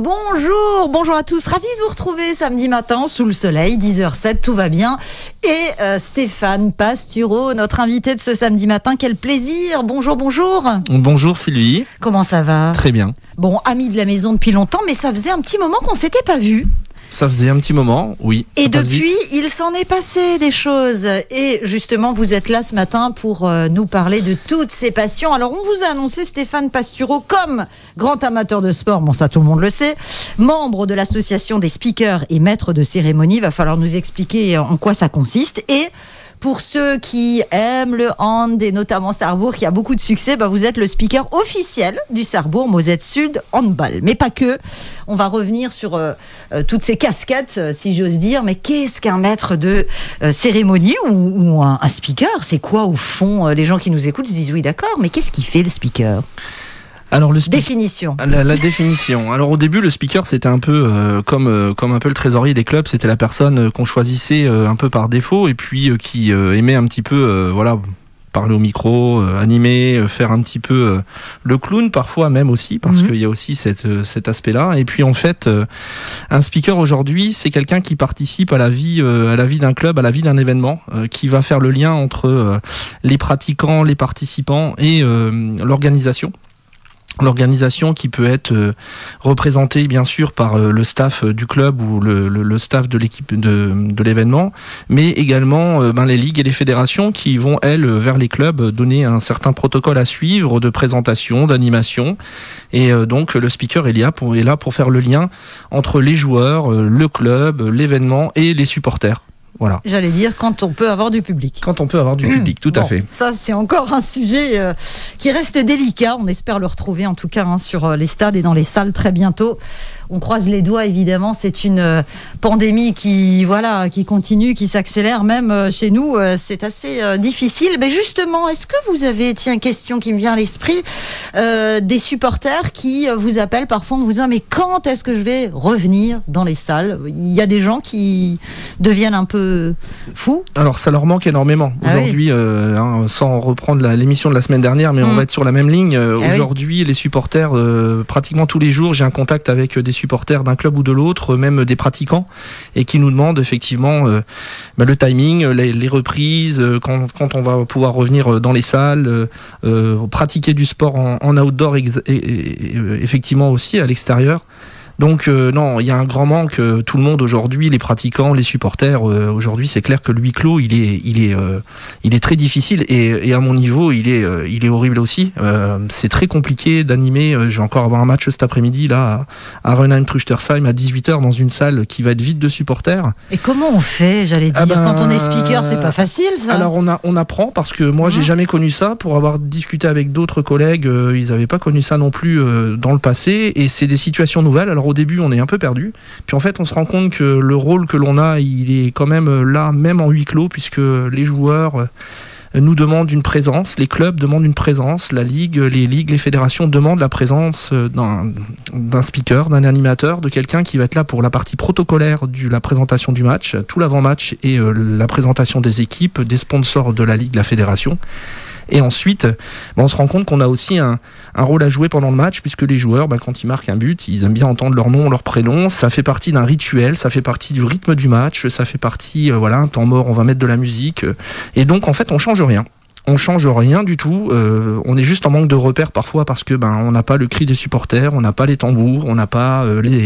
bonjour à tous, ravi de vous retrouver samedi matin sous le soleil, 10h07, tout va bien. Et Stéphane Pastureau, notre invité de ce samedi matin, quel plaisir, bonjour. Bonjour Sylvie. Comment ça va ? Très bien. Bon, ami de la maison depuis longtemps, mais ça faisait un petit moment qu'on s'était pas vu. Ça faisait un petit moment, oui. Et depuis, il s'en est passé des choses. Et justement, vous êtes là ce matin pour nous parler de toutes ces passions. Alors, on vous a annoncé Stéphane Pastureau comme grand amateur de sport. Bon, ça, tout le monde le sait. Membre de l'association des speakers et maître de cérémonie. Il va falloir nous expliquer en quoi ça consiste. Et pour ceux qui aiment le hand et notamment Sarrebourg, qui a beaucoup de succès, vous êtes le speaker officiel du Sarrebourg Mosette Sud Handball. Mais pas que. On va revenir sur toutes ces casquettes, si j'ose dire. Mais qu'est-ce qu'un maître de cérémonie ou un speaker ? C'est quoi au fond ? Les gens qui nous écoutent se disent oui, d'accord, mais qu'est-ce qu'il fait le speaker ? Alors définition. La définition. Alors au début, le speaker, c'était un peu comme un peu le trésorier des clubs. C'était la personne qu'on choisissait un peu par défaut et puis qui aimait un petit peu, parler au micro, animer, faire un petit peu le clown parfois même aussi, parce qu'il y a aussi cet aspect-là. Et puis en fait, un speaker aujourd'hui, c'est quelqu'un qui participe à la vie d'un club, à la vie d'un événement, qui va faire le lien entre les pratiquants, les participants et l'organisation. L'organisation qui peut être représentée bien sûr par le staff du club ou le staff de l'équipe de l'événement, mais également les ligues et les fédérations qui vont elles vers les clubs donner un certain protocole à suivre de présentation, d'animation, et donc le speaker est là pour faire le lien entre les joueurs, le club, l'événement et les supporters. Voilà. J'allais dire quand on peut avoir du public. Quand on peut avoir du public, tout à fait. Ça, c'est encore un sujet qui reste délicat. On espère le retrouver en tout cas sur les stades et dans les salles très bientôt. On croise les doigts, évidemment. C'est une pandémie qui continue, qui s'accélère même chez nous. C'est assez difficile. Mais justement, est-ce que vous avez, question qui me vient à l'esprit, des supporters qui vous appellent parfois en vous disant mais quand est-ce que je vais revenir dans les salles ? Il y a des gens qui deviennent un peu fous. Alors ça leur manque énormément. Aujourd'hui, sans reprendre l'émission de la semaine dernière, mais on va être sur la même ligne. Aujourd'hui, les supporters, pratiquement tous les jours, j'ai un contact avec des supporters d'un club ou de l'autre, même des pratiquants, et qui nous demandent effectivement le timing, les reprises, quand on va pouvoir revenir dans les salles, pratiquer du sport en outdoor effectivement aussi à l'extérieur. Donc non, il y a un grand manque. Tout le monde aujourd'hui, les pratiquants, les supporters, aujourd'hui, c'est clair que le huis clos, il est très difficile et à mon niveau, il est horrible aussi. C'est très compliqué d'animer. Je vais encore avoir un match cet après-midi là à Renheim-Truchtersheim à 18h dans une salle qui va être vide de supporters. Et comment on fait, j'allais dire, quand on est speaker, c'est pas facile ça. Alors on apprend parce que moi j'ai jamais connu ça. Pour avoir discuté avec d'autres collègues, ils avaient pas connu ça non plus dans le passé et c'est des situations nouvelles. Alors au début, on est un peu perdu. Puis en fait, on se rend compte que le rôle que l'on a, il est quand même là, même en huis clos, puisque les joueurs nous demandent une présence, les clubs demandent une présence, les ligues, les fédérations demandent la présence d'un speaker, d'un animateur, de quelqu'un qui va être là pour la partie protocolaire de la présentation du match, tout l'avant-match et la présentation des équipes, des sponsors de la ligue, de la fédération. Et ensuite, on se rend compte qu'on a aussi un rôle à jouer pendant le match, puisque les joueurs, quand ils marquent un but, ils aiment bien entendre leur nom, leur prénom. Ça fait partie d'un rituel, ça fait partie du rythme du match, ça fait partie, un temps mort, on va mettre de la musique. Et donc, en fait, on change rien. On change rien du tout. On est juste en manque de repères parfois parce que on n'a pas le cri des supporters, on n'a pas les tambours, on n'a pas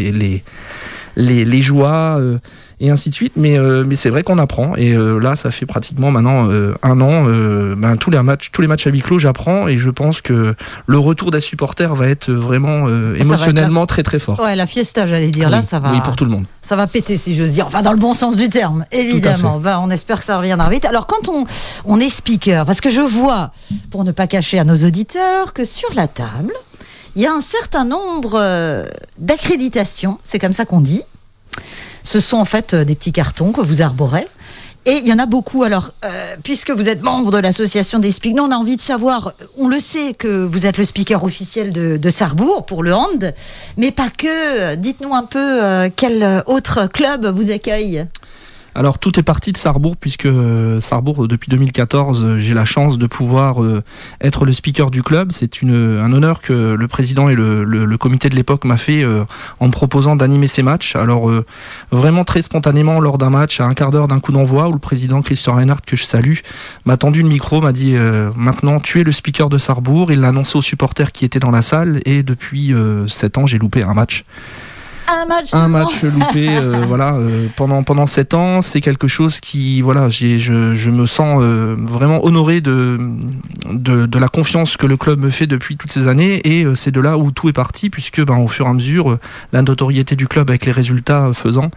les joies et ainsi de suite, mais c'est vrai qu'on apprend et là ça fait pratiquement maintenant un an, tous les matchs à huis clos j'apprends et je pense que le retour des supporters va être vraiment émotionnellement très très fort. Ouais, la fiesta j'allais dire, là ça va. Oui, pour tout le monde. Ça va péter si j'ose dire, enfin dans le bon sens du terme, évidemment. On espère que ça reviendra vite. Alors quand on est speaker, parce que je vois, pour ne pas cacher à nos auditeurs, que sur la table, il y a un certain nombre d'accréditations, c'est comme ça qu'on dit. Ce sont en fait des petits cartons que vous arborez. Et il y en a beaucoup. Alors, puisque vous êtes membre de l'association des speakers, nous on a envie de savoir, on le sait que vous êtes le speaker officiel de Sarrebourg pour le hand, mais pas que. Dites-nous un peu quel autre club vous accueille. Alors tout est parti de Sarrebourg, puisque Sarrebourg, depuis 2014, j'ai la chance de pouvoir être le speaker du club. C'est un honneur que le président et le comité de l'époque m'a fait en me proposant d'animer ces matchs. Alors vraiment très spontanément, lors d'un match, à un quart d'heure d'un coup d'envoi, où le président Christian Reinhardt, que je salue, m'a tendu le micro, m'a dit maintenant tu es le speaker de Sarrebourg. Il l'a annoncé aux supporters qui étaient dans la salle, et depuis 7 ans j'ai loupé un match. Un match loupé, pendant 7 ans, c'est quelque chose qui, je me sens vraiment honoré de la confiance que le club me fait depuis toutes ces années, et c'est de là où tout est parti, puisque au fur et à mesure, la notoriété du club avec les résultats faisant,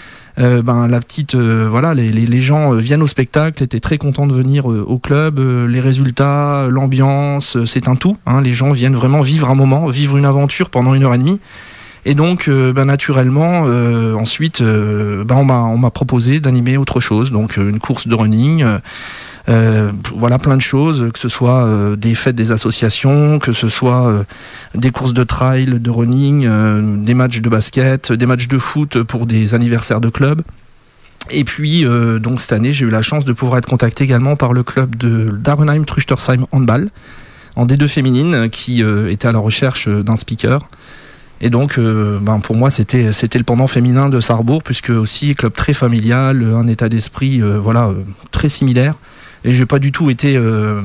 les gens viennent au spectacle, étaient très contents de venir au club, les résultats, l'ambiance, c'est un tout, hein, les gens viennent vraiment vivre un moment, vivre une aventure pendant 1h30. Et donc, naturellement, ensuite, on m'a proposé d'animer autre chose, donc une course de running, plein de choses, que ce soit des fêtes des associations, que ce soit des courses de trail, de running, des matchs de basket, des matchs de foot pour des anniversaires de club. Et puis, donc cette année, j'ai eu la chance de pouvoir être contacté également par le club d'Arenheim-Truchtersheim Handball, en D2 féminine, qui était à la recherche d'un speaker. Et donc, pour moi, c'était le pendant féminin de Sarrebourg, puisque aussi club très familial, un état d'esprit, très similaire. Et j'ai pas du tout été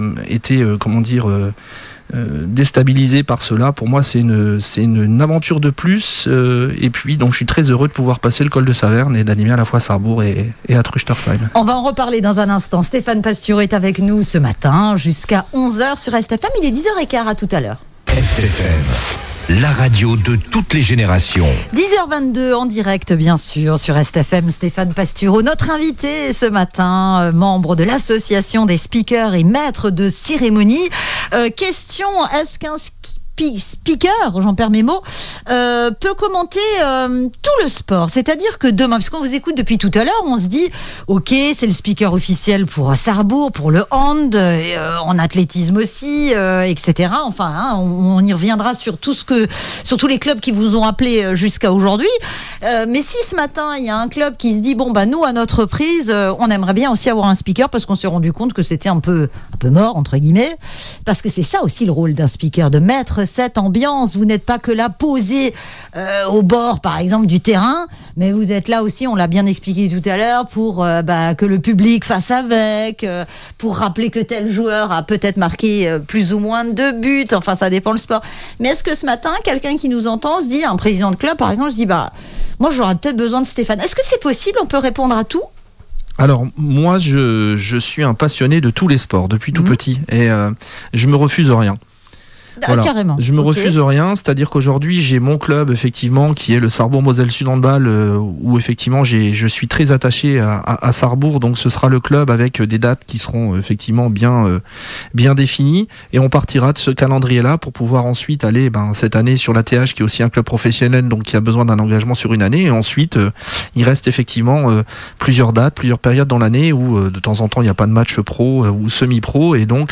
déstabilisé par cela. Pour moi, c'est une aventure de plus. Et puis, donc, je suis très heureux de pouvoir passer le col de Saverne et d'animer à la fois Sarrebourg et à Truchtersheim. On va en reparler dans un instant. Stéphane Pastureau est avec nous ce matin jusqu'à 11h sur STFM. Il est 10h15. À tout à l'heure. STFM. La radio de toutes les générations. 10h22 en direct, bien sûr, sur STFM. Stéphane Pastureau, notre invité ce matin, membre de l'association des speakers et maître de cérémonie. Question, est-ce qu'un speaker, j'en perds mes mots, peut commenter tout le sport? C'est-à-dire que demain, parce qu'on vous écoute depuis tout à l'heure, on se dit, ok, c'est le speaker officiel pour Sarrebourg, pour le hand, en athlétisme aussi, etc. Enfin, hein, on y reviendra sur tous les clubs qui vous ont appelé jusqu'à aujourd'hui. Mais si ce matin, il y a un club qui se dit, nous, à notre prise, on aimerait bien aussi avoir un speaker, parce qu'on s'est rendu compte que c'était un peu mort, entre guillemets, parce que c'est ça aussi le rôle d'un speaker, de mettre cette ambiance. Vous n'êtes pas que là posé au bord, par exemple, du terrain, mais vous êtes là aussi, on l'a bien expliqué tout à l'heure, pour que le public fasse avec, pour rappeler que tel joueur a peut-être marqué plus ou moins de buts, enfin ça dépend le sport. Mais est-ce que ce matin, quelqu'un qui nous entend se dit, un président de club par exemple, je dis moi j'aurais peut-être besoin de Stéphane. Est-ce que c'est possible? On peut répondre à tout? Alors moi je suis un passionné de tous les sports depuis tout petit, et je me refuse rien. Voilà. Carrément. Je me refuse rien, c'est-à-dire qu'aujourd'hui j'ai mon club effectivement qui est le Sarrebourg Moselle Sud Handball, où effectivement je suis très attaché à Sarrebourg, donc ce sera le club avec des dates qui seront effectivement bien définies, et on partira de ce calendrier-là pour pouvoir ensuite aller cette année sur l'ATH, qui est aussi un club professionnel, donc qui a besoin d'un engagement sur une année, et ensuite il reste effectivement plusieurs dates, plusieurs périodes dans l'année où de temps en temps il n'y a pas de match pro ou semi-pro, et donc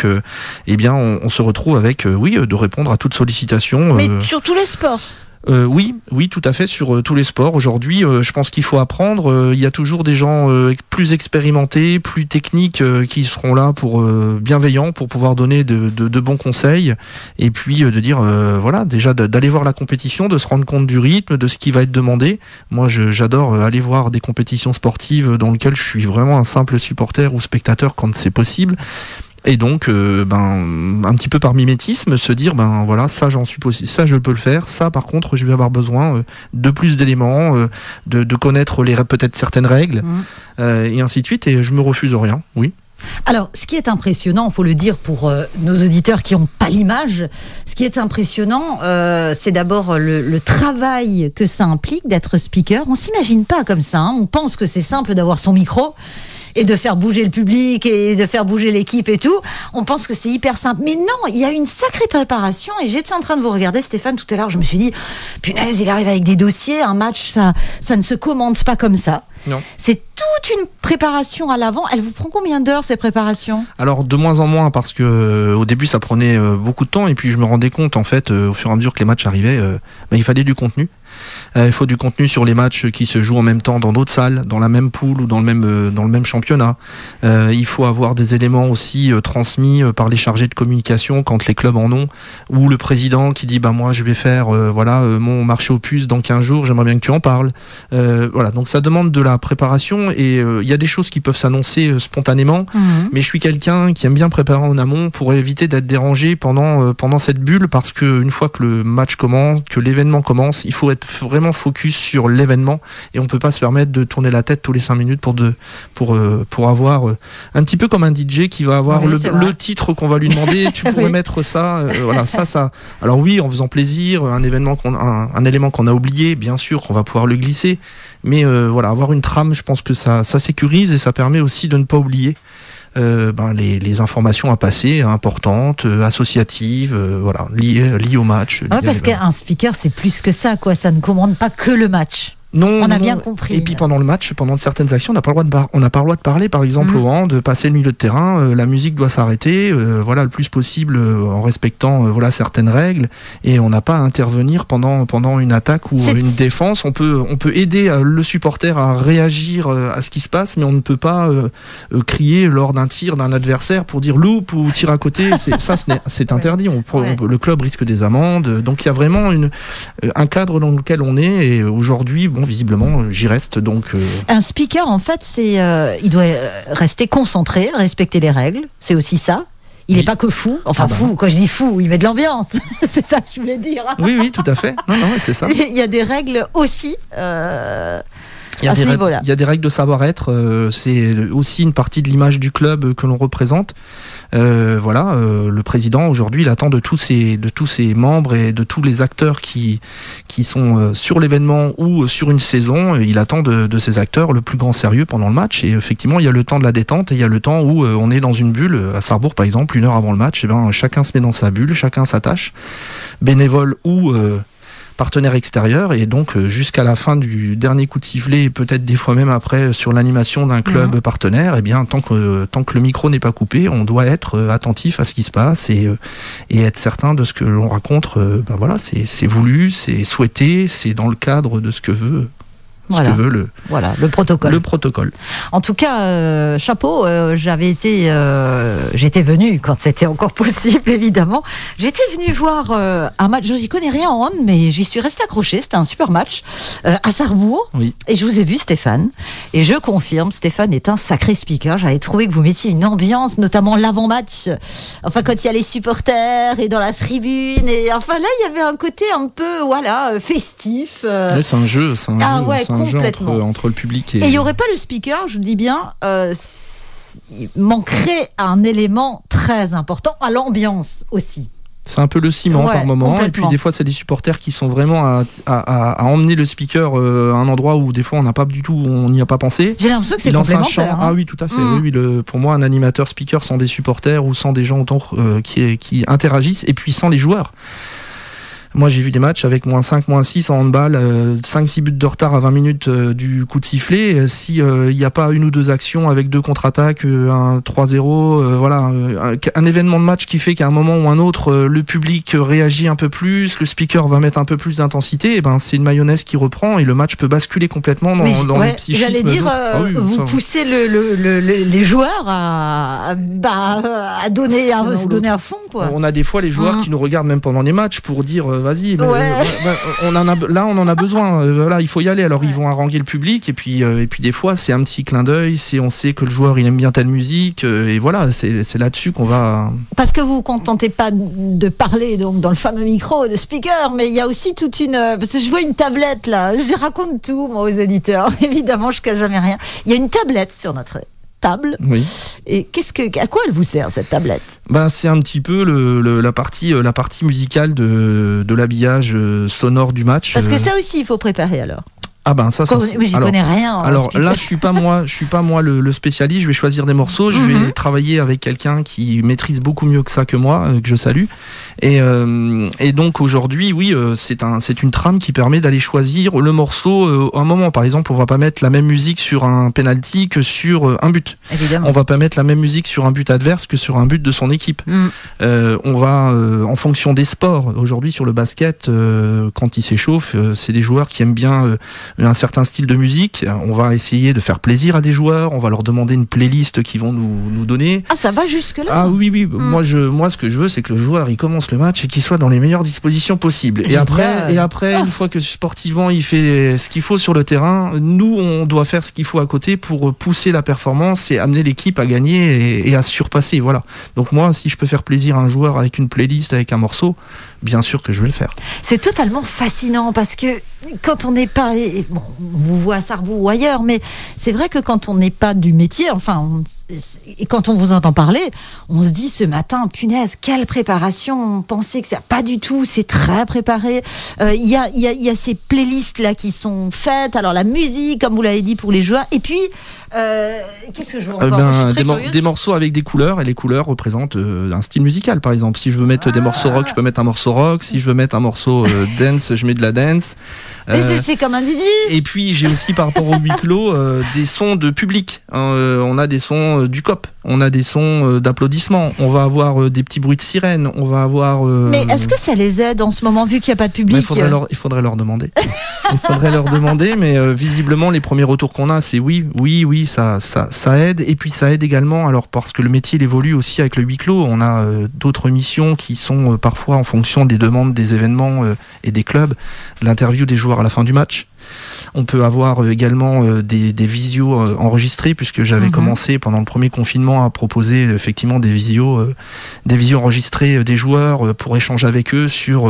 on se retrouve avec de répondre à toute sollicitation. Mais sur tous les sports? Oui, tout à fait, sur tous les sports. Aujourd'hui, je pense qu'il faut apprendre. Il y a toujours des gens plus expérimentés, plus techniques, qui seront là pour bienveillants, pour pouvoir donner de bons conseils. Et puis de dire, déjà d'aller voir la compétition, de se rendre compte du rythme, de ce qui va être demandé. Moi, j'adore aller voir des compétitions sportives dans lesquelles je suis vraiment un simple supporter ou spectateur quand c'est possible. Et donc, un petit peu par mimétisme, se dire, ça j'en suis possible, ça je peux le faire, ça par contre je vais avoir besoin de plus d'éléments, de connaître peut-être certaines règles, et ainsi de suite, et je me refuse rien, oui. Alors, ce qui est impressionnant, il faut le dire pour nos auditeurs qui n'ont pas l'image, ce qui est impressionnant, c'est d'abord le travail que ça implique d'être speaker. On ne s'imagine pas comme ça, hein. On pense que c'est simple d'avoir son micro et de faire bouger le public et de faire bouger l'équipe et tout. On pense que c'est hyper simple. Mais non, il y a une sacrée préparation. Et j'étais en train de vous regarder, Stéphane, tout à l'heure. Je me suis dit, punaise, il arrive avec des dossiers. Un match, ça ne se commande pas comme ça. Non. C'est toute une préparation à l'avant. Elle vous prend combien d'heures, ces préparations? Alors, de moins en moins, parce que au début, ça prenait beaucoup de temps. Et puis, je me rendais compte, en fait, au fur et à mesure que les matchs arrivaient, il fallait du contenu. Il faut du contenu sur les matchs qui se jouent en même temps dans d'autres salles, dans la même poule ou dans le même championnat. Il faut avoir des éléments aussi transmis par les chargés de communication quand les clubs en ont, ou le président qui dit moi je vais faire mon marché aux puces dans 15 jours, j'aimerais bien que tu en parles. Voilà, donc ça demande de la préparation et il y a des choses qui peuvent s'annoncer spontanément, mais je suis quelqu'un qui aime bien préparer en amont pour éviter d'être dérangé pendant cette bulle, parce que une fois que le match commence, que l'événement commence, il faut être vraiment focus sur l'événement et on peut pas se permettre de tourner la tête tous les 5 minutes pour avoir un petit peu comme un DJ qui va avoir le titre qu'on va lui demander, tu pourrais mettre ça, ça. Alors oui, en faisant plaisir, un élément qu'on a oublié, bien sûr qu'on va pouvoir le glisser, mais avoir une trame, je pense que ça sécurise et ça permet aussi de ne pas oublier les informations à passer importantes, associatives, liées au match. Parce qu'un speaker c'est plus que ça, quoi. Ça ne commande pas que le match. Non, on a bien compris. Et puis pendant le match, pendant certaines actions, on n'a pas le droit de parler. Par exemple, au hand, passer le milieu de terrain, la musique doit s'arrêter, le plus possible en respectant certaines règles. Et on n'a pas à intervenir pendant une attaque ou une défense. On peut aider le supporter à réagir à ce qui se passe, mais on ne peut pas crier lors d'un tir d'un adversaire pour dire loupe ou tir à côté. C'est interdit. Le club risque des amendes. Donc il y a vraiment un cadre dans lequel on est. Et aujourd'hui, visiblement, j'y reste. Donc, un speaker, en fait, il doit rester concentré, respecter les règles. C'est aussi ça. Il n'est pas que fou. Enfin, fou, quand je dis fou, il met de l'ambiance. C'est ça que je voulais dire. Oui, tout à fait. Non, c'est ça. Il y a des règles aussi. Il y a des règles de savoir-être. C'est aussi une partie de l'image du club que l'on représente. Le président aujourd'hui, il attend de tous ses membres et de tous les acteurs qui sont sur l'événement ou sur une saison. Il attend de ces acteurs le plus grand sérieux pendant le match. Et effectivement, il y a le temps de la détente et il y a le temps où on est dans une bulle. À Sarrebourg, par exemple, 1 heure avant le match, chacun se met dans sa bulle, chacun s'attache, bénévole ou partenaire extérieur, et donc jusqu'à la fin du dernier coup de sifflet, et peut-être des fois même après sur l'animation d'un club partenaire, tant que le micro n'est pas coupé, on doit être attentif à ce qui se passe et être certain de ce que l'on raconte. C'est voulu, c'est souhaité, c'est dans le cadre de ce que veut le protocole. Le protocole. En tout cas, chapeau, j'étais venue quand c'était encore possible, évidemment. J'étais venue voir un match, je n'y connais rien en hand, mais j'y suis restée accrochée, c'était un super match, à Sarrebourg. Oui. Et je vous ai vu, Stéphane, et je confirme, Stéphane est un sacré speaker. J'avais trouvé que vous mettiez une ambiance, notamment l'avant-match, quand il y a les supporters et dans la tribune, et là, il y avait un côté un peu, festif. Oui, c'est un jeu, entre le public et... Et il n'y aurait pas le speaker, je vous le dis bien, il manquerait un élément très important à l'ambiance aussi. C'est un peu le ciment par moment, et puis des fois c'est des supporters qui sont vraiment à emmener le speaker à un endroit où des fois on n'y a pas pensé. J'ai l'impression que c'est complémentaire. Ah oui, tout à fait. Oui, pour moi, un animateur speaker sans des supporters ou sans des gens autour qui interagissent, et puis sans les joueurs. Moi, j'ai vu des matchs avec -5, -6 en handball, 5-6 buts de retard à 20 minutes du coup de sifflet. Si il n'y a pas une ou deux actions avec 2 contre-attaques, un 3-0, un événement de match qui fait qu'à un moment ou un autre, le public réagit un peu plus, le speaker va mettre un peu plus d'intensité, c'est une mayonnaise qui reprend et le match peut basculer complètement dans le psychisme. J'allais dire, vous poussez les joueurs à donner à fond, quoi. On a des fois les joueurs qui nous regardent même pendant les matchs pour dire vas-y, on en a besoin, il faut y aller. Alors ils vont haranguer le public, et puis des fois c'est un petit clin d'œil, on sait que le joueur il aime bien telle musique, et voilà, c'est là-dessus qu'on va... Parce que vous vous contentez pas de parler donc dans le fameux micro de speaker, mais il y a aussi toute parce que je vois une tablette là, je raconte tout moi aux éditeurs, évidemment je cache jamais rien. Il y a une tablette sur notre table. Oui. Et à quoi elle vous sert, cette tablette ? C'est un petit peu la partie musicale de l'habillage sonore du match. Parce que ça aussi, il faut préparer alors. Ah ben ça j'y connais rien. Alors là, je suis pas moi le spécialiste. Je vais choisir des morceaux. Je vais travailler avec quelqu'un qui maîtrise beaucoup mieux que ça que moi, que je salue. Et donc aujourd'hui, oui, c'est une trame qui permet d'aller choisir le morceau à un moment. Par exemple, on va pas mettre la même musique sur un penalty que sur un but. Évidemment. On va pas mettre la même musique sur un but adverse que sur un but de son équipe. On va en fonction des sports. Aujourd'hui, sur le basket, quand il s'échauffe, c'est des joueurs qui aiment bien un certain style de musique. On va essayer de faire plaisir à des joueurs. On va leur demander une playlist qu'ils vont nous donner. Ah, ça va jusque là. Ah oui. Moi, ce que je veux, c'est que le joueur il commence le match et qu'il soit dans les meilleures dispositions possibles. Et après, une fois que sportivement il fait ce qu'il faut sur le terrain, nous on doit faire ce qu'il faut à côté pour pousser la performance et amener l'équipe à gagner et à surpasser. Voilà. Donc moi, si je peux faire plaisir à un joueur avec une playlist, avec un morceau, bien sûr que je vais le faire. C'est totalement fascinant parce que quand on n'est pas, bon, on vous voit à Sarrebourg ou ailleurs, mais c'est vrai que quand on n'est pas du métier, et quand on vous entend parler, on se dit ce matin, punaise, quelle préparation. On pensait que ça, pas du tout, c'est très préparé. Il y a ces playlists là qui sont faites. Alors la musique, comme vous l'avez dit, pour les joueurs. Et puis, qu'est-ce que je vois encore des morceaux avec des couleurs, et les couleurs représentent un style musical. Par exemple, si je veux mettre des morceaux rock, je peux mettre un morceau rock. Si je veux mettre un morceau dance, je mets de la dance. C'est comme un DJ. Et puis j'ai aussi, par rapport au huis clos, des sons de public. On a des sons du COP, on a des sons d'applaudissements, on va avoir des petits bruits de sirène, on va avoir. Mais est-ce que ça les aide en ce moment, vu qu'il n'y a pas de public? Il faudrait leur demander. Il faudrait leur demander, mais visiblement les premiers retours qu'on a, c'est oui, ça aide. Et puis ça aide également, alors parce que le métier il évolue aussi avec le huis clos. On a d'autres missions qui sont parfois en fonction des demandes des événements et des clubs, l'interview des joueurs à la fin du match. On peut avoir également des visios enregistrés, puisque j'avais commencé pendant le premier confinement à proposer effectivement des visios enregistrées des joueurs pour échanger avec eux sur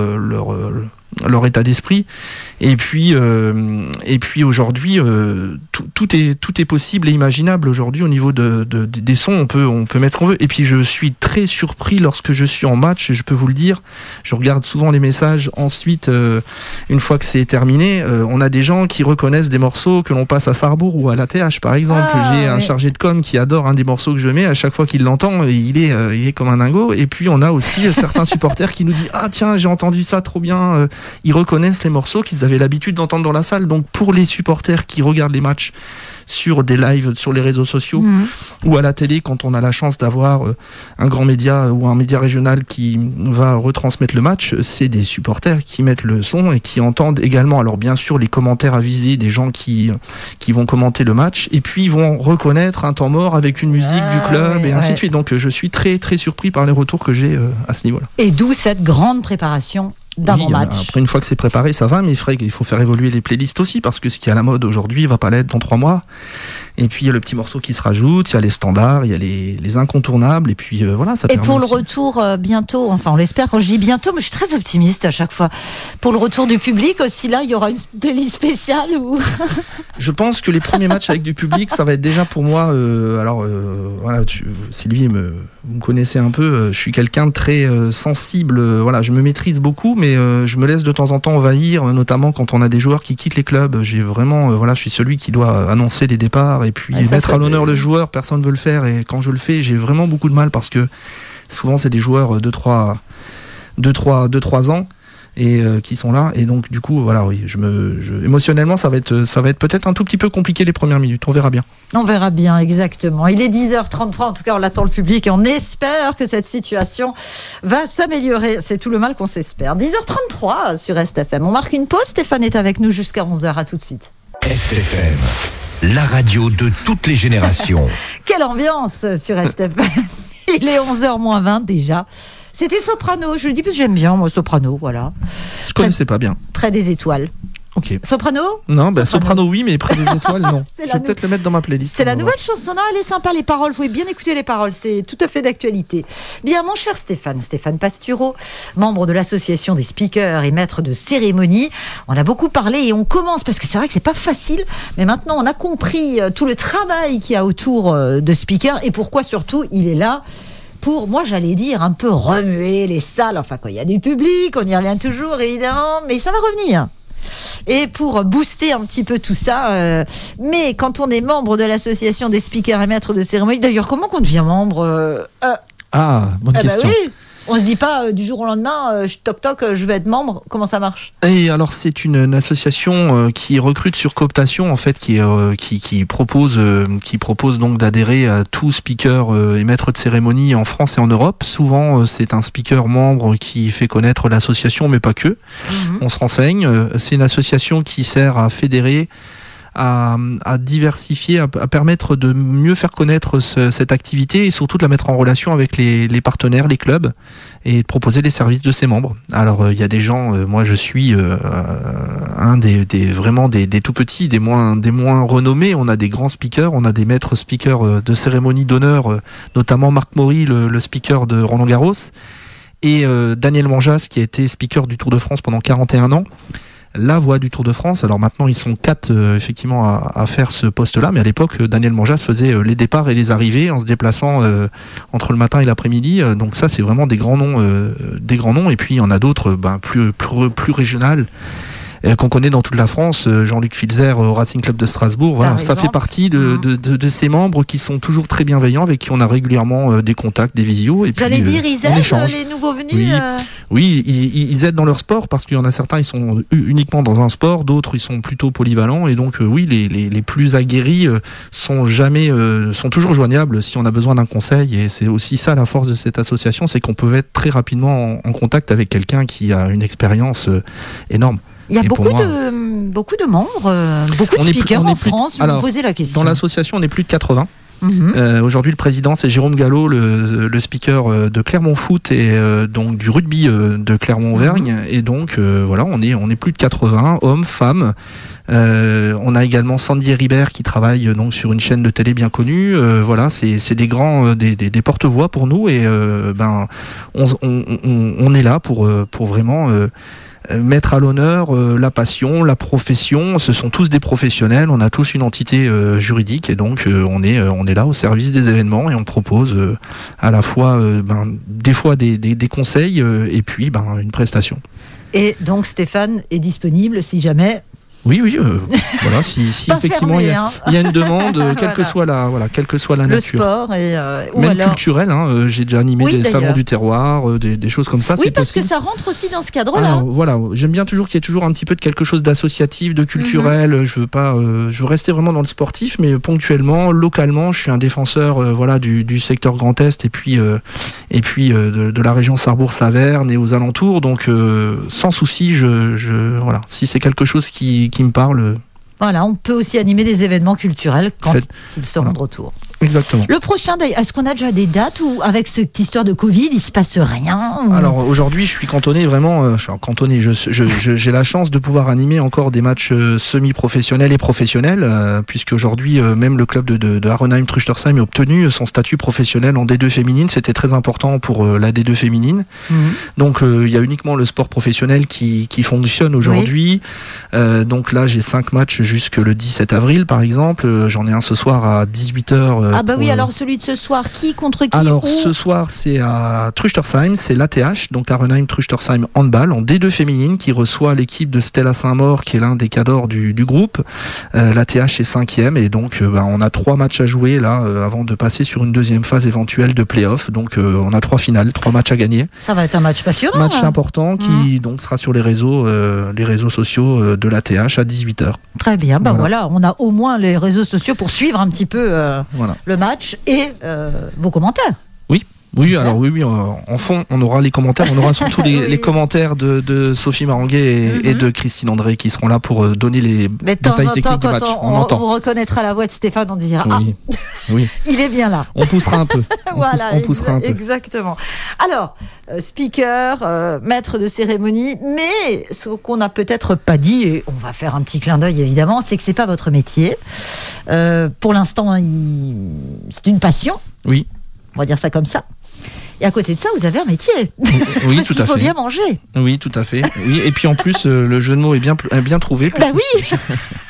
leur état d'esprit. Et puis aujourd'hui, tout est possible et imaginable aujourd'hui au niveau des sons. On peut mettre ce qu'on veut. Et puis je suis très surpris lorsque je suis en match. Je peux vous le dire. Je regarde souvent les messages. Ensuite, une fois que c'est terminé, on a des gens qui reconnaissent des morceaux que l'on passe à Sarrebourg ou à l'ATH, par exemple. J'ai un chargé de com qui adore un des morceaux que je mets. À chaque fois qu'il l'entend, il est comme un dingo. Et puis on a aussi certains supporters qui nous disent: ah tiens, j'ai entendu ça, trop bien. Ils reconnaissent les morceaux qu'ils avaient l'habitude d'entendre dans la salle. Donc pour les supporters qui regardent les matchs sur des lives sur les réseaux sociaux ou à la télé, quand on a la chance d'avoir un grand média ou un média régional qui va retransmettre le match, c'est des supporters qui mettent le son et qui entendent également, alors bien sûr, les commentaires avisés des gens qui vont commenter le match, et puis ils vont reconnaître un temps mort avec une musique du club et ainsi de suite. Donc je suis très très surpris par les retours que j'ai à ce niveau-là. Et d'où cette grande préparation d'avant-match. Après, une fois que c'est préparé, ça va, mais il faut faire évoluer les playlists aussi, parce que ce qui est à la mode aujourd'hui va pas l'être dans 3 mois. Et puis il y a le petit morceau qui se rajoute, il y a les standards, il y a les incontournables, et puis voilà, ça permet. Et pour le retour bientôt, enfin on l'espère, quand je dis bientôt, mais je suis très optimiste à chaque fois. Pour le retour du public aussi, là, il y aura une playlist spéciale ou... Je pense que les premiers matchs avec du public, ça va être déjà pour moi. Voilà, Sylvie, vous me connaissez un peu. Je suis quelqu'un de très sensible. Voilà, je me maîtrise beaucoup, mais je me laisse de temps en temps envahir, notamment quand on a des joueurs qui quittent les clubs. J'ai vraiment, je suis celui qui doit annoncer les départs et puis mettre à l'honneur le joueur. Personne ne veut le faire, et quand je le fais, j'ai vraiment beaucoup de mal, parce que souvent c'est des joueurs de 3 ans. Et qui sont là, et donc du coup voilà, oui, émotionnellement ça va être peut-être un tout petit peu compliqué les premières minutes, on verra bien, exactement. Il est 10h33, en tout cas on attend le public et on espère que cette situation va s'améliorer, c'est tout le mal qu'on s'espère. 10h33 sur STFM, on marque une pause, Stéphane est avec nous jusqu'à 11h, à tout de suite. STFM, la radio de toutes les générations. Quelle ambiance sur STFM. Il est 11h-20 déjà. C'était Soprano, je le dis parce que j'aime bien, moi, Soprano, voilà. Je connaissais pas bien. Près des étoiles. Ok. Soprano ? Non, Soprano oui, mais Près des étoiles, non. Je vais peut-être le mettre dans ma playlist. C'est la nouvelle chanson, non, elle est sympa, les paroles, vous pouvez bien écouter les paroles, c'est tout à fait d'actualité. Bien, mon cher Stéphane Pasturo, membre de l'association des speakers et maître de cérémonie, on a beaucoup parlé et on commence, parce que c'est vrai que c'est pas facile, mais maintenant on a compris tout le travail qu'il y a autour de speaker et pourquoi surtout il est là pour, moi j'allais dire, un peu remuer les salles, enfin quand il y a du public, on y revient toujours évidemment, mais ça va revenir. Et pour booster un petit peu tout ça, mais quand on est membre de l'association des speakers et maîtres de cérémonie, d'ailleurs, comment qu'on devient membre Bonne question. Oui. On se dit pas du jour au lendemain, toc toc, je vais être membre. Comment ça marche ? Et alors c'est une association qui recrute sur cooptation en fait, qui propose donc d'adhérer à tout speaker et maître de cérémonie en France et en Europe. Souvent c'est un speaker membre qui fait connaître l'association, mais pas que. On se renseigne. C'est une association qui sert à fédérer, à diversifier, à permettre de mieux faire connaître cette activité et surtout de la mettre en relation avec les partenaires, les clubs, et de proposer les services de ses membres. Alors il y a des gens, moi je suis un des tout petits, des moins renommés. On a des grands speakers, on a des maîtres speakers de cérémonie d'honneur, notamment Marc Maury, le speaker de Roland Garros, et Daniel Manjas qui a été speaker du Tour de France pendant 41 ans. La voix du Tour de France. Alors maintenant ils sont 4 effectivement à faire ce poste-là, mais à l'époque Daniel Manjas faisait les départs et les arrivées en se déplaçant entre le matin et l'après-midi. Donc ça c'est vraiment des grands noms. Et puis il y en a d'autres plus régionales qu'on connaît dans toute la France. Jean-Luc Filzer au Racing Club de Strasbourg. Voilà, ça fait partie de ces membres qui sont toujours très bienveillants, avec qui on a régulièrement des contacts, des visios. Et j'allais dire, ils aident les nouveaux venus. Oui, ils aident dans leur sport, parce qu'il y en a certains, ils sont uniquement dans un sport, d'autres ils sont plutôt polyvalents, et donc oui, les plus aguerris sont toujours joignables si on a besoin d'un conseil. Et c'est aussi ça la force de cette association, c'est qu'on peut être très rapidement en contact avec quelqu'un qui a une expérience énorme. Il y a beaucoup de membres, beaucoup de speakers en France. Je vous posais la question. Dans l'association, on est plus de 80. Aujourd'hui, le président, c'est Jérôme Gallo, le speaker de Clermont Foot et donc du rugby de Clermont-Auvergne. Et donc, voilà, on est plus de 80, hommes, femmes. On a également Sandy Ribert qui travaille donc sur une chaîne de télé bien connue. Voilà, c'est des grands, des porte-voix pour nous. Et on est là pour vraiment mettre à l'honneur la passion, la profession. Ce sont tous des professionnels, on a tous une entité juridique, et donc on est là au service des événements, et on propose à la fois des fois des conseils et puis une prestation. Et donc Stéphane est disponible si jamais... Oui, voilà, si effectivement il y a une demande, quelle que soit la le nature. Sport et même culturel, j'ai déjà animé des salons du terroir, des choses comme ça. Oui, parce que ça rentre aussi dans ce cadre-là. Alors, voilà, j'aime bien toujours qu'il y ait toujours un petit peu de quelque chose d'associatif, de culturel. Je veux rester vraiment dans le sportif, mais ponctuellement, localement, je suis un défenseur du secteur Grand Est et puis de la région Sarrebourg-Saverne et aux alentours. Donc sans souci, voilà, si c'est quelque chose qui me parle. Voilà, on peut aussi animer des événements culturels quand ils seront de retour. Exactement. Le prochain, est-ce qu'on a déjà des dates, ou avec cette histoire de Covid, il se passe rien ou... Alors aujourd'hui, je suis cantonné vraiment. J'ai la chance de pouvoir animer encore des matchs semi-professionnels et professionnels, puisque aujourd'hui même le club de Arenheim-Truchtersheim a obtenu son statut professionnel en D2 féminine. C'était très important pour la D2 féminine. Donc il y a uniquement le sport professionnel qui fonctionne aujourd'hui. Donc là, j'ai 5 matchs jusque le 17 avril, par exemple. J'en ai un ce soir à 18h. Alors celui de ce soir, qui contre qui? Alors ce soir, c'est à Truchtersheim, c'est l'ATH, donc Arenheim-Truchtersheim Handball, en D2 féminine, qui reçoit l'équipe de Stella Saint-Maur, qui est l'un des cadors du groupe. L'ATH est 5e, et donc on a 3 matchs à jouer là, avant de passer sur une deuxième phase éventuelle de play-off. Donc on a 3 finales, 3 matchs à gagner. Ça va être un match passionnant. Match important qui donc sera sur les réseaux sociaux de l'ATH à 18h. Très bien, voilà, on a au moins les réseaux sociaux pour suivre un petit peu le match et vos commentaires. Oui, alors en fond, on aura les commentaires, on aura surtout les commentaires de Sophie Maranguet et de Christine André, qui seront là pour donner les détails techniques du match. On reconnaîtra la voix de Stéphane, on dira oui. Il est bien là. On poussera un peu. On poussera un peu. Exactement. Alors, speaker, maître de cérémonie, mais ce qu'on n'a peut-être pas dit, et on va faire un petit clin d'œil évidemment, c'est que c'est pas votre métier. Pour l'instant, c'est une passion. Oui. On va dire ça comme ça. Et à côté de ça, vous avez un métier. Oui, parce tout à fait. Il faut bien manger. Oui, tout à fait. Oui, et puis en plus, le jeu de mots est bien trouvé. Oui. Je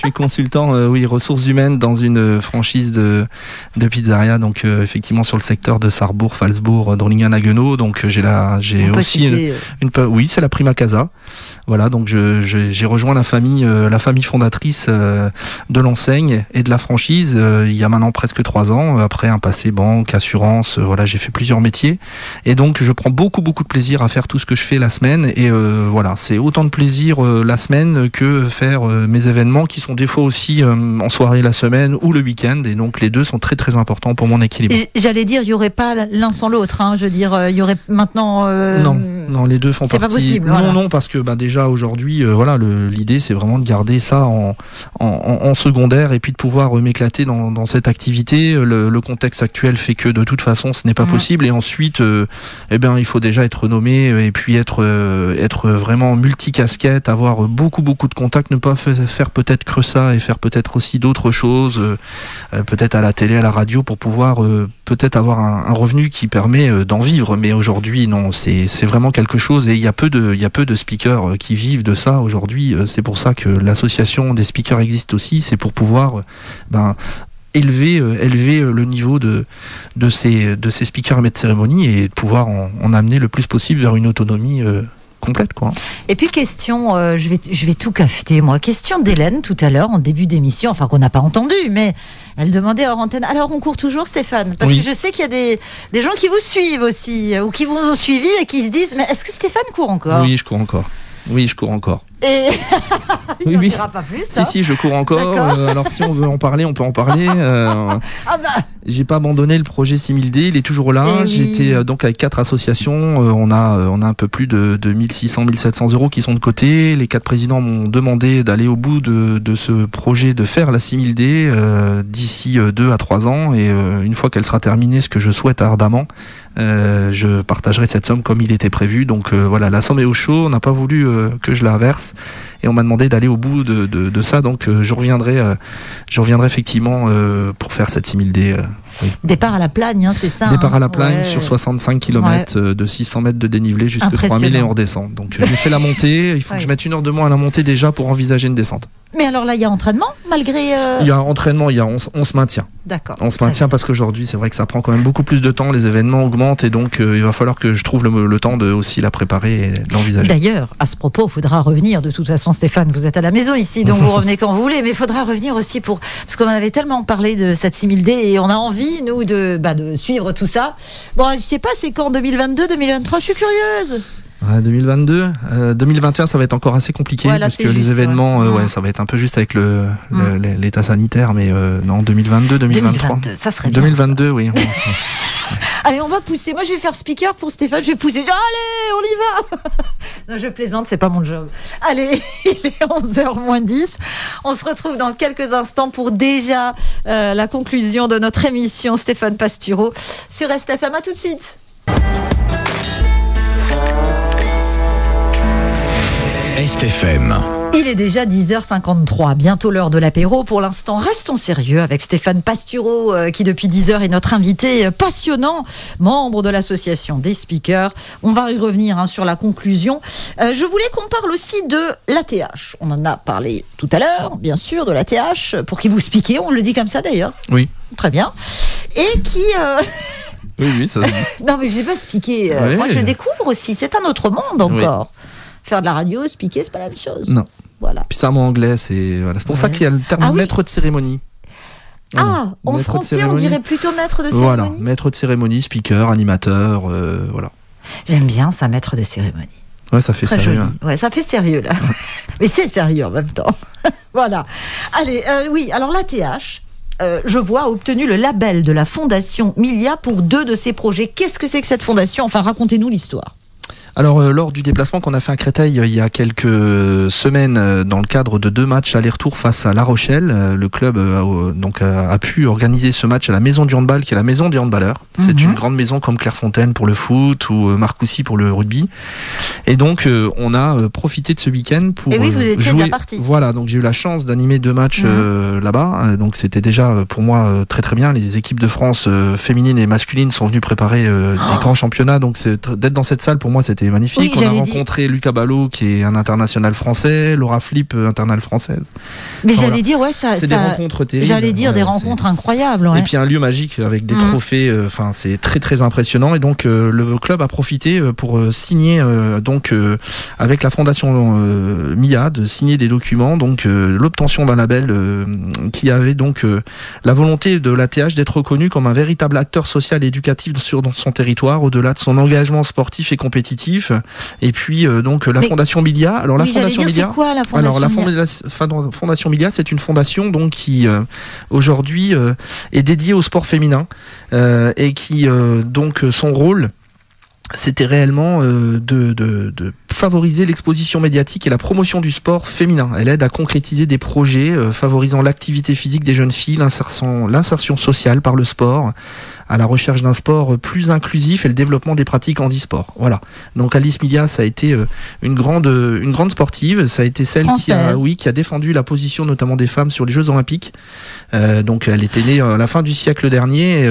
suis consultant, ressources humaines dans une franchise de pizzeria, donc effectivement sur le secteur de Sarrebourg, Phalsbourg, Drolingen-Haguenau. Donc j'ai aussi c'est la Prima Casa. Voilà, donc j'ai rejoint la famille fondatrice de l'enseigne et de la franchise il y a maintenant presque 3 ans. Après un passé banque, assurance, j'ai fait plusieurs métiers et donc je prends beaucoup de plaisir à faire tout ce que je fais la semaine et c'est autant de plaisir la semaine que faire mes événements qui sont des fois aussi en soirée la semaine ou le week-end et donc les deux sont très très importants pour mon équilibre. Et j'allais dire, il y aurait pas l'un sans l'autre, hein. Je veux dire, il y aurait maintenant. Non, les deux font partie. C'est pas possible. Voilà. Non, parce que déjà aujourd'hui, l'idée c'est vraiment de garder ça en secondaire et puis de pouvoir m'éclater dans cette activité. Le contexte actuel fait que de toute façon ce n'est pas possible et ensuite, il faut déjà être renommé et puis être vraiment multicasquette, avoir beaucoup de contacts, ne pas faire peut-être que ça et faire peut-être aussi d'autres choses, peut-être à la télé, à la radio pour pouvoir peut-être avoir un revenu qui permet d'en vivre. Mais aujourd'hui, non, c'est vraiment quelque chose et il y a peu de speakers qui vivent de ça aujourd'hui. C'est pour ça que l'association des speakers existe aussi, c'est pour pouvoir élever le niveau de ces speakers et maîtres de cérémonie et pouvoir en amener le plus possible vers une autonomie complète, quoi. Et puis question, je vais tout cafeter moi. Question d'Hélène tout à l'heure en début d'émission, enfin qu'on n'a pas entendu, mais elle demandait hors antenne. Alors on court toujours, Stéphane, parce que je sais qu'il y a des gens qui vous suivent aussi ou qui vous ont suivi et qui se disent mais est-ce que Stéphane court encore ? Oui, je cours encore. Et il n'en oui. dira pas plus. Hein. Si, je cours encore. Alors si on veut en parler, on peut en parler. J'ai pas abandonné le projet 6000D, il est toujours là. J'étais donc avec 4 associations. On a un peu plus de 1600, 1700 euros qui sont de côté. Les 4 présidents m'ont demandé d'aller au bout de ce projet, de faire la 6000D d'ici 2 à 3 ans. Et une fois qu'elle sera terminée, ce que je souhaite ardemment, je partagerai cette somme comme il était prévu. Donc la somme est au chaud. On n'a pas voulu que je la verse. Et on m'a demandé d'aller au bout de ça, donc je reviendrai effectivement pour faire cette 6000D. Oui. Départ à la Plagne, c'est ça. Départ à la Plagne sur 65 km de 600 mètres de dénivelé jusqu'à 3000 et on redescend. Donc j'ai fait la montée, il faut que je mette 1 heure de moins à la montée déjà pour envisager une descente. Mais alors là, il y a entraînement malgré. Il y a entraînement, on se maintient. D'accord. On se maintient parce qu'aujourd'hui, c'est vrai que ça prend quand même beaucoup plus de temps, les événements augmentent et donc il va falloir que je trouve le temps de aussi la préparer et de l'envisager. D'ailleurs, à ce propos, il faudra revenir. De toute façon, Stéphane, vous êtes à la maison ici, donc vous revenez quand vous voulez. Mais il faudra revenir aussi parce qu'on avait tellement parlé de cette 6000D et on a envie, nous, de suivre tout ça. Bon, je sais pas, c'est quand 2022, 2023, je suis curieuse. 2022, 2021 ça va être encore assez compliqué parce que les événements ça va être un peu juste avec l'état sanitaire mais non 2022 ça serait bien 2022 ça. Oui. Allez, on va pousser. Moi je vais faire speaker pour Stéphane, je vais pousser. Allez, on y va. Non, je plaisante, c'est pas mon job. Allez, il est 11h moins 10. On se retrouve dans quelques instants pour déjà la conclusion de notre émission Stéphane Pastureau sur STFM. À tout de suite. STFM. Il est déjà 10h53, bientôt l'heure de l'apéro. Pour l'instant, restons sérieux avec Stéphane Pastureau, qui depuis 10h est notre invité passionnant, membre de l'association des speakers. On va y revenir sur la conclusion. Je voulais qu'on parle aussi de l'ATH. On en a parlé tout à l'heure, bien sûr, de l'ATH, pour qui vous speakez, on le dit comme ça d'ailleurs. Oui. Très bien. Et qui... Oui, ça... Non, mais je n'ai pas speaké. Oui. Moi, je découvre aussi. C'est un autre monde encore. Oui. Faire de la radio, speaker, c'est pas la même chose. Non. Voilà. Puis c'est un mot anglais, c'est pour ça qu'il y a le terme maître de cérémonie. En français, on dirait plutôt maître de cérémonie. Voilà, maître de cérémonie, speaker, animateur, voilà. J'aime bien ça, maître de cérémonie. Ouais, ça fait très sérieux. Joli. Ouais, ça fait sérieux là. Mais c'est sérieux en même temps. Voilà. Allez, oui, alors l'ATH. Je vois, a obtenu le label de la Fondation Milia pour 2 de ses projets. Qu'est-ce que c'est que cette fondation ? Enfin, racontez-nous l'histoire. Alors lors du déplacement qu'on a fait à Créteil il y a quelques semaines dans le cadre de 2 matchs aller-retour face à La Rochelle, le club a pu organiser ce match à la maison du handball qui est la maison des handballeurs. C'est une grande maison comme Clairefontaine pour le foot ou Marcoussis pour le rugby. Et donc on a profité de ce week-end pour et oui, vous étiez jouer. De la partie. Voilà, donc j'ai eu la chance d'animer 2 matchs là-bas. Donc c'était déjà pour moi très très bien. Les équipes de France féminines et masculines sont venues préparer des grands championnats. Donc d'être dans cette salle pour moi c'était c'était magnifique. On a rencontré Lucas Ballot, qui est un international français, Laura Flip, internationale française. Mais j'allais dire, c'est des rencontres terribles. J'allais dire des rencontres incroyables. Ouais. Et puis un lieu magique avec des trophées. Enfin, c'est très très impressionnant. Et donc le club a profité pour signer avec la fondation MIA, de signer des documents. Donc l'obtention d'un label qui avait donc la volonté de l'ATH d'être reconnu comme un véritable acteur social et éducatif dans son territoire, au-delà de son engagement sportif et compétitif. Et puis donc la Fondation Milia. Alors la Fondation Milia, c'est quoi la Fondation Milia ? Fondation Milia, c'est une fondation donc qui aujourd'hui est dédiée au sport féminin et qui donc son rôle, c'était réellement de favoriser l'exposition médiatique et la promotion du sport féminin. Elle aide à concrétiser des projets favorisant l'activité physique des jeunes filles, l'insertion sociale par le sport, à la recherche d'un sport plus inclusif et le développement des pratiques handisport. Voilà. Donc Alice Milia, ça a été une grande sportive. Ça a été celle qui a défendu la position notamment des femmes sur les Jeux Olympiques. Donc elle était née à la fin du siècle dernier,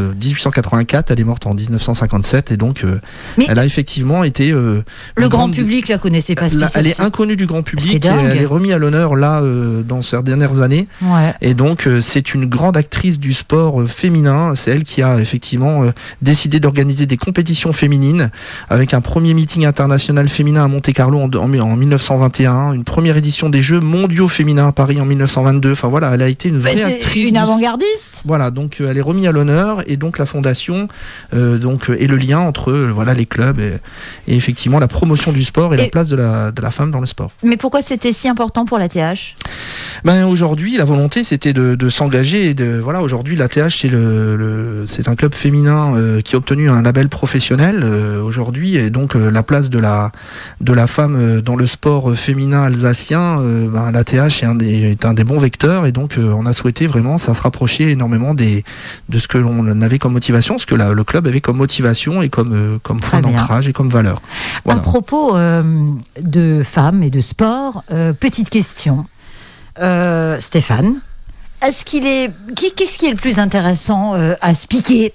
1884. Elle est morte en 1957 et donc elle a effectivement été le grand public la connaissait pas spécialement. Elle est inconnue du grand public. Et elle est remise à l'honneur là dans ces dernières années. Ouais. Et donc c'est une grande actrice du sport féminin. C'est elle qui a effectivement décidé d'organiser des compétitions féminines avec un premier meeting international féminin à Monte-Carlo en 1921, une première édition des Jeux mondiaux féminins à Paris en 1922. Enfin voilà, elle a été une vraie actrice. Une avant-gardiste. Voilà, donc elle est remise à l'honneur et donc la fondation et le lien entre les clubs et effectivement la promotion du sport et la place de la femme dans le sport. Mais pourquoi c'était si important pour l'ATH ? Aujourd'hui, la volonté c'était de s'engager et aujourd'hui l'ATH c'est un club féminin qui a obtenu un label professionnel aujourd'hui, et donc la place de la femme dans le sport féminin alsacien, l'ATH est un des bons vecteurs, et donc on a souhaité vraiment ça se rapprocher énormément de ce que l'on avait comme motivation, ce que le club avait comme motivation et comme point d'ancrage et comme valeur. Voilà. À propos de femmes et de sport, petite question. Stéphane, qu'est-ce qui est le plus intéressant à se piquer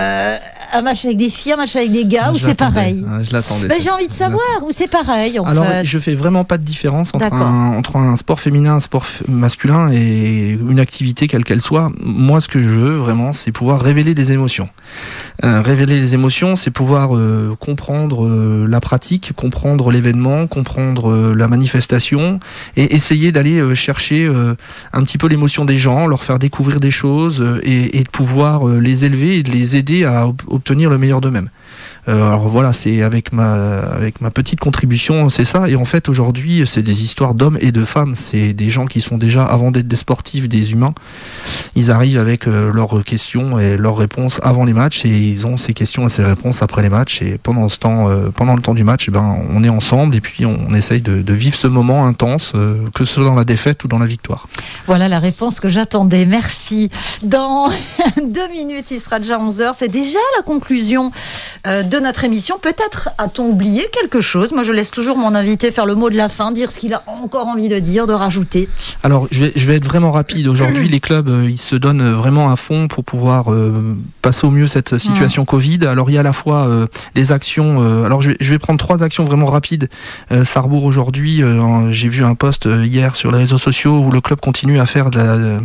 un match avec des filles, un match avec des gars, ou c'est pareil ? Je l'attendais. J'ai envie de savoir, ou c'est pareil en fait. Je fais vraiment pas de différence entre un sport féminin, un sport masculin et une activité quelle qu'elle soit. Moi, ce que je veux vraiment, c'est pouvoir révéler des émotions. Révéler les émotions, c'est pouvoir comprendre la pratique, comprendre l'événement, comprendre la manifestation, et essayer d'aller chercher un petit peu l'émotion des gens, leur faire découvrir des choses et de pouvoir les élever et de les aider à obtenir le meilleur d'eux-mêmes. Alors voilà, c'est avec ma petite contribution, c'est ça. Et en fait, aujourd'hui, c'est des histoires d'hommes et de femmes. C'est des gens qui sont déjà, avant d'être des sportifs, des humains. Ils arrivent avec leurs questions et leurs réponses avant les matchs, et ils ont ces questions et ces réponses après les matchs. Et pendant le temps du match, on est ensemble et puis on essaye de vivre ce moment intense, que ce soit dans la défaite ou dans la victoire. Voilà la réponse que j'attendais. Merci. Dans 2 minutes, il sera déjà 11h. C'est déjà la conclusion de notre émission. Peut-être a-t-on oublié quelque chose. Moi, je laisse toujours mon invité faire le mot de la fin, dire ce qu'il a encore envie de dire, de rajouter. Alors, je vais être vraiment rapide. Aujourd'hui, les clubs, ils se donnent vraiment à fond pour pouvoir passer au mieux cette situation Covid. Alors, il y a à la fois les actions. Alors, je vais prendre 3 actions vraiment rapides. Sarrebourg, aujourd'hui, j'ai vu un post hier sur les réseaux sociaux où le club continue à faire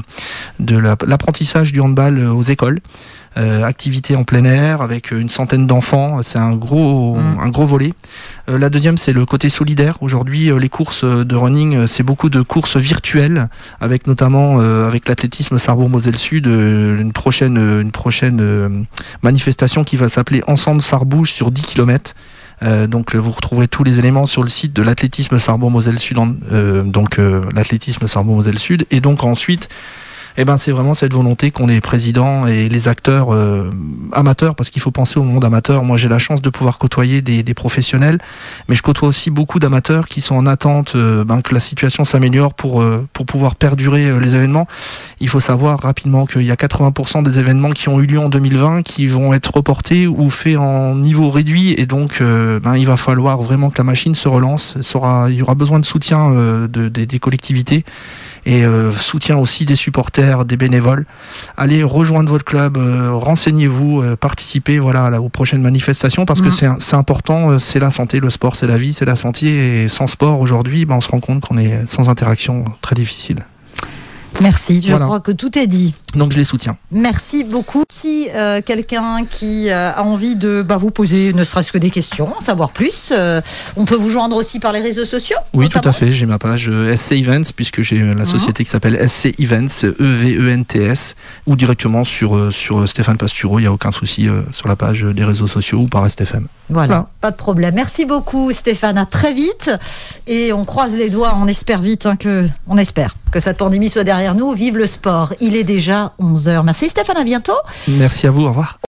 de l'apprentissage du handball aux écoles. Activité en plein air avec une centaine d'enfants, c'est un gros volet. La deuxième, c'est le côté solidaire. Aujourd'hui, les courses de running, c'est beaucoup de courses virtuelles, avec notamment avec l'athlétisme Sarrebourg-Moselle Sud, une prochaine manifestation qui va s'appeler Ensemble Sarrebouge sur 10 km. Donc vous retrouverez tous les éléments sur le site de l'athlétisme Sarrebourg-Moselle Sud, l'athlétisme Sarrebourg-Moselle Sud. Et donc ensuite, c'est vraiment cette volonté qu'ont les présidents et les acteurs amateurs, parce qu'il faut penser au monde amateur. Moi, j'ai la chance de pouvoir côtoyer des professionnels, mais je côtoie aussi beaucoup d'amateurs qui sont en attente que la situation s'améliore pour pouvoir perdurer les événements. Il faut savoir rapidement qu'il y a 80% des événements qui ont eu lieu en 2020 qui vont être reportés ou faits en niveau réduit, et donc il va falloir vraiment que la machine se relance. Il y aura besoin de soutien des collectivités. et soutien aussi des supporters, des bénévoles. Allez rejoindre votre club, renseignez-vous, participez aux prochaines manifestations parce que c'est important, c'est la santé, le sport c'est la vie, c'est la santé et sans sport aujourd'hui, on se rend compte qu'on est sans interaction très difficile. Merci, je crois que tout est dit. Donc je les soutiens. Merci beaucoup. Si quelqu'un qui a envie de vous poser ne serait-ce que des questions, en savoir plus, on peut vous joindre aussi par les réseaux sociaux? Oui, notamment. Tout à fait. J'ai ma page SC Events, puisque j'ai la société qui s'appelle SC Events, EVENTS, ou directement sur Stéphane Pasturo, il n'y a aucun souci, sur la page des réseaux sociaux ou par STFM. Voilà, pas de problème. Merci beaucoup Stéphane, à très vite. Et on croise les doigts, on espère vite, on espère que cette pandémie soit derrière nous. Vive le sport, il est déjà 11h. Merci Stéphane, à bientôt. Merci à vous, au revoir.